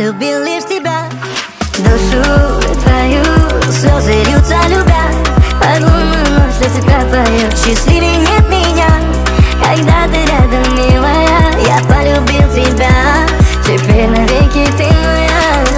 полюбил лишь тебя. Душу твою слезы льются, любя. Под лунную ночь для тебя поет. Счастливее нет меня, когда ты рядом, милая. Я полюбил тебя, теперь навеки ты моя.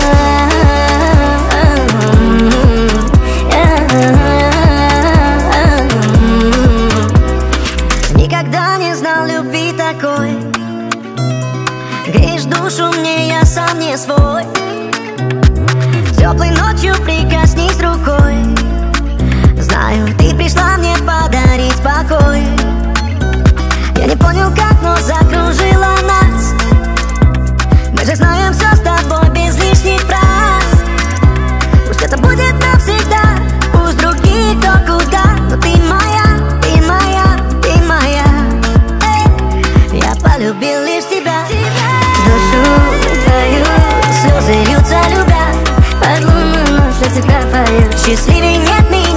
Никогда не знал любви такой. Греешь душу мне, я сам не свой. Теплой ночью прикоснись рукой. Знаю, ты пришла мне подарить покой. Я не понял как, но закружила нас. Мы же знаем все с тобой без лишних фраз. Пусть это будет навсегда, пусть другие кто куда, но ты моя, ты моя, ты моя. Я полюбил лишь тебя. Душу твою слезы льются, любя. Под лунную ночь для тебя поют. Счастливее нет меня,